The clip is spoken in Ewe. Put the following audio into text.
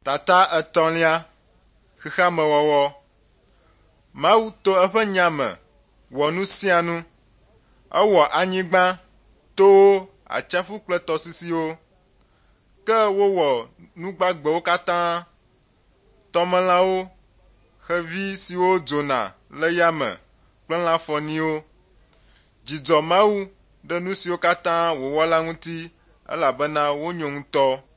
Tata etɔ̃lia, xexeamewɔwɔ. Mawu to eƒe nya me wɔ nu sia nu. Ewɔ anyigba, towo, atsiaƒu kple tɔsisiwo. Ke wowɔ nu gbagbewo katã, tɔmelãwo, xevi siwo dzona le yame kple lã fɔniwo. Dzidzɔ Mawu ɖe nu siwo katã wòwɔ la ŋuti elabena wonyo ŋutɔ.